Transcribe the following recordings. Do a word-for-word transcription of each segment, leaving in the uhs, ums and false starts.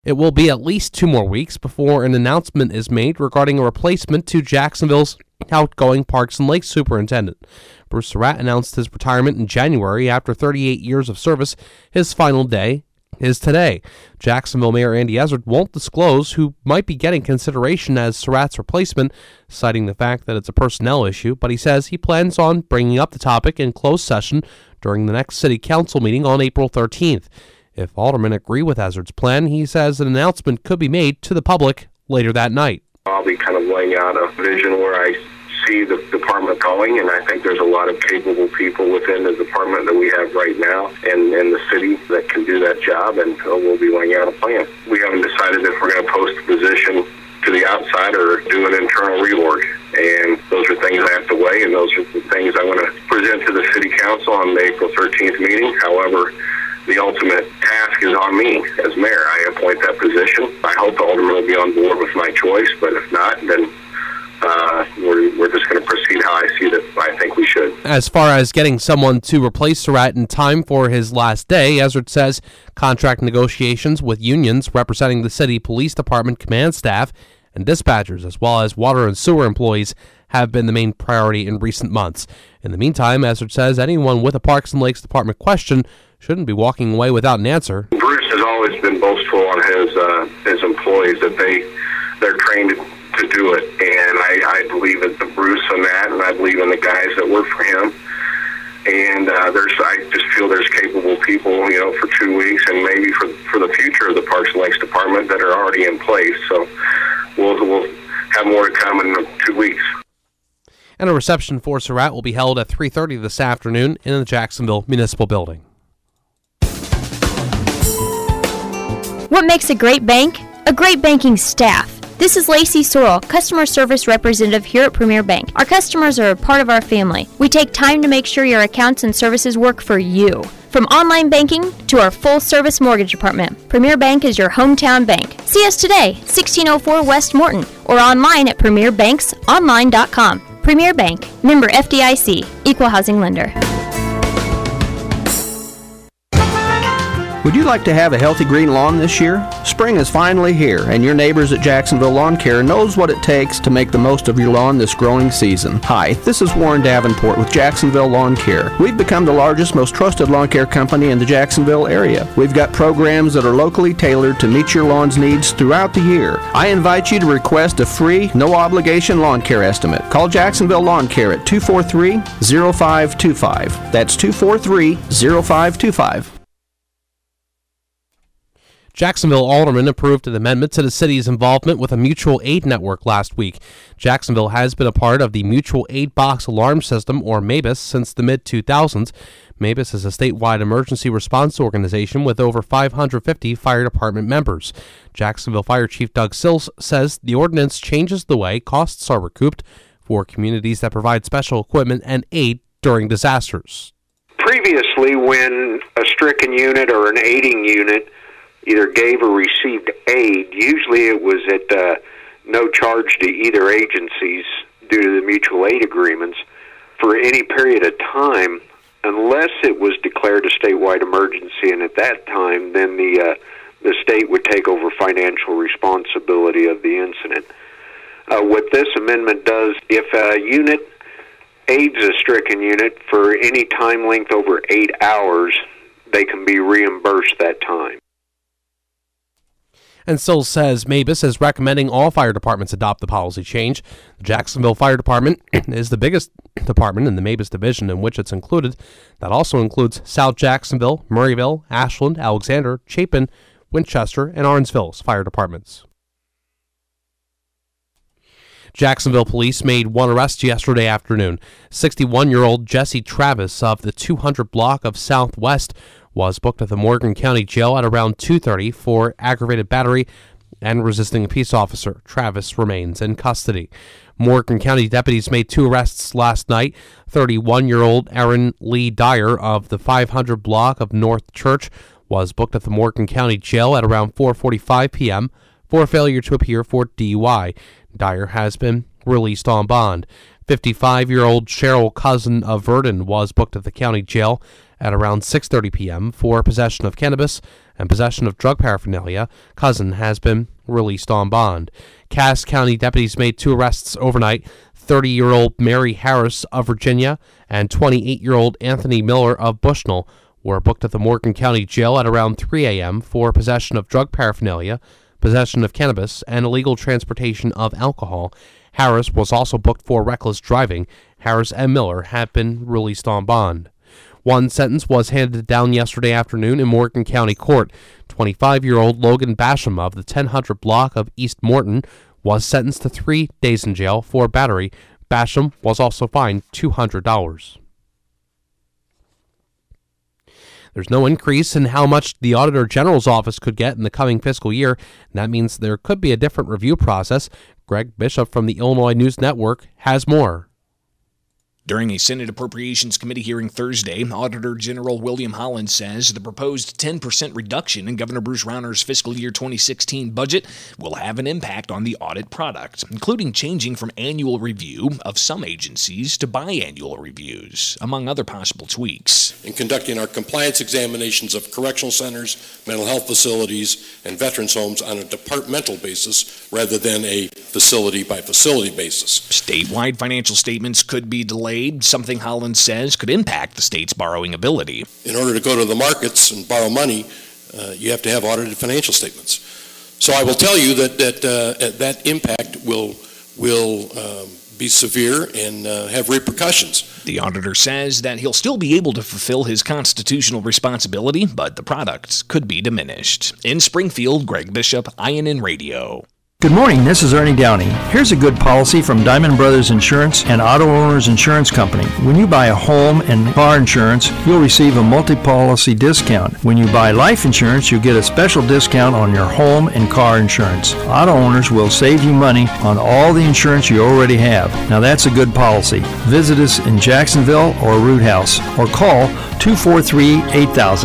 It will be at least two more weeks before an announcement is made regarding a replacement to Jacksonville's outgoing Parks and Lakes superintendent. Bruce Surratt announced his retirement in January after thirty-eight years of service. His final day is today. Jacksonville Mayor Andy Ezzard won't disclose who might be getting consideration as Surratt's replacement, citing the fact that it's a personnel issue, but he says he plans on bringing up the topic in closed session during the next city council meeting on April thirteenth. If aldermen agree with Ezzard's plan, he says an announcement could be made to the public later that night. I'll be kind of laying out a vision where I see the department going, and I think there's a lot of capable people within the department that we have right now and in the city that can do that job, and uh, we'll be laying out a plan. We haven't decided if we're going to post the position to the outside or do an internal reorg, and those are things I have to weigh, and those are the things I want to present to the city council on the April thirteenth meeting. However, the ultimate task is on me as mayor. I appoint that position. I hope the aldermen will be on board with my choice, but if not, then uh, we're, we're just going to proceed how I see that I think we should. As far as getting someone to replace Surratt in time for his last day, Ezzard says contract negotiations with unions representing the city police department command staff and dispatchers, as well as water and sewer employees, have been the main priority in recent months. In the meantime, Ezzard says anyone with a Parks and Lakes Department question shouldn't be walking away without an answer. Bruce has always been boastful on his uh, his employees that they they're trained to do it, and I, I believe in Bruce on that, and I believe in the guys that work for him. And uh, there's I just feel there's capable people, you know, for two weeks, and maybe for for the future of the Parks and Lakes Department that are already in place. So we'll we'll have more to come in two weeks. And a reception for Surratt will be held at three thirty this afternoon in the Jacksonville Municipal Building. What makes a great bank? A great banking staff. This is Lacey Sorrell, Customer Service Representative here at Premier Bank. Our customers are a part of our family. We take time to make sure your accounts and services work for you. From online banking to our full-service mortgage department, Premier Bank is your hometown bank. See us today, sixteen oh four West Morton, or online at premier banks online dot com. Premier Bank, member F D I C, equal housing lender. Would you like to have a healthy green lawn this year? Spring is finally here, and your neighbors at Jacksonville Lawn Care knows what it takes to make the most of your lawn this growing season. Hi, this is Warren Davenport with Jacksonville Lawn Care. We've become the largest, most trusted lawn care company in the Jacksonville area. We've got programs that are locally tailored to meet your lawn's needs throughout the year. I invite you to request a free, no-obligation lawn care estimate. Call Jacksonville Lawn Care at two four three, oh five two five. That's two four three, oh five two five. Jacksonville aldermen approved an amendment to the city's involvement with a mutual aid network last week. Jacksonville has been a part of the Mutual Aid Box Alarm System, or MABUS, since the mid two thousands. MABUS is a statewide emergency response organization with over five hundred fifty fire department members. Jacksonville Fire Chief Doug Sills says the ordinance changes the way costs are recouped for communities that provide special equipment and aid during disasters. Previously, when a stricken unit or an aiding unit either gave or received aid, usually it was at uh, no charge to either agencies due to the mutual aid agreements for any period of time, unless it was declared a statewide emergency, and at that time, then the uh, the state would take over financial responsibility of the incident. Uh, what this amendment does, if a unit aids a stricken unit for any time length over eight hours, they can be reimbursed that time. And Sills says MABUS is recommending all fire departments adopt the policy change. The Jacksonville Fire Department is the biggest department in the MABUS division in which it's included. That also includes South Jacksonville, Murrayville, Ashland, Alexander, Chapin, Winchester, and Orangeville's fire departments. Jacksonville police made one arrest yesterday afternoon. sixty-one-year-old Jesse Travis of the two hundred block of Southwest was booked at the Morgan County Jail at around two thirty for aggravated battery and resisting a peace officer. Travis remains in custody. Morgan County deputies made two arrests last night. thirty-one-year-old Aaron Lee Dyer of the five hundred block of North Church was booked at the Morgan County Jail at around four forty-five p.m. for failure to appear for D U I. Dyer has been released on bond. fifty-five-year-old Cheryl Cousin of Verdon was booked at the county jail at around six thirty p.m. for possession of cannabis and possession of drug paraphernalia. Cousin has been released on bond. Cass County deputies made two arrests overnight. thirty-year-old Mary Harris of Virginia and twenty-eight-year-old Anthony Miller of Bushnell were booked at the Morgan County Jail at around three a.m. for possession of drug paraphernalia, possession of cannabis, and illegal transportation of alcohol. Harris was also booked for reckless driving. Harris and Miller have been released on bond. One sentence was handed down yesterday afternoon in Morgan County Court. twenty-five-year-old Logan Basham of the ten hundred block of East Morton was sentenced to three days in jail for battery. Basham was also fined two hundred dollars. There's no increase in how much the Auditor General's office could get in the coming fiscal year, and that means there could be a different review process. Greg Bishop from the Illinois News Network has more. During a Senate Appropriations Committee hearing Thursday, Auditor General William Holland says the proposed ten percent reduction in Governor Bruce Rauner's fiscal year twenty sixteen budget will have an impact on the audit product, including changing from annual review of some agencies to biannual reviews, among other possible tweaks. In conducting our compliance examinations of correctional centers, mental health facilities, and veterans homes on a departmental basis rather than a facility-by-facility basis. Statewide financial statements could be delayed, something Holland says could impact the state's borrowing ability. In order to go to the markets and borrow money, uh, you have to have audited financial statements. So I will tell you that that uh, that impact will will um, be severe and uh, have repercussions. The auditor says that he'll still be able to fulfill his constitutional responsibility, but the products could be diminished. In Springfield, Greg Bishop, I N N Radio. Good morning, this is Ernie Downey. Here's a good policy from Diamond Brothers Insurance and Auto Owners Insurance Company. When you buy a home and car insurance, you'll receive a multi-policy discount. When you buy life insurance, you get a special discount on your home and car insurance. Auto owners will save you money on all the insurance you already have. Now that's a good policy. Visit us in Jacksonville or Root House or call two four three, eight thousand.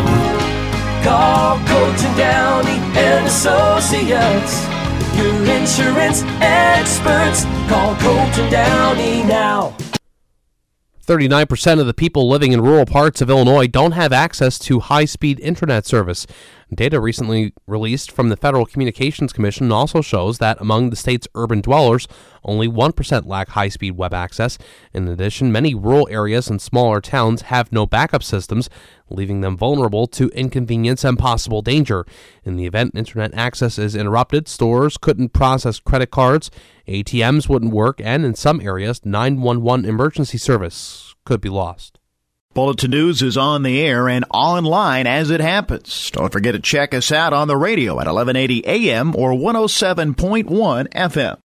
Call Colton Downey and Associates. Your insurance experts. Call Colton Downey now. thirty-nine percent of the people living in rural parts of Illinois don't have access to high-speed internet service. Data recently released from the Federal Communications Commission also shows that among the state's urban dwellers, only one percent lack high-speed web access. In addition, many rural areas and smaller towns have no backup systems, leaving them vulnerable to inconvenience and possible danger. In the event internet access is interrupted, stores couldn't process credit cards, A T Ms wouldn't work, and in some areas, nine one one emergency service could be lost. Bulletin News is on the air and online as it happens. Don't forget to check us out on the radio at eleven eighty A M or one oh seven point one F M.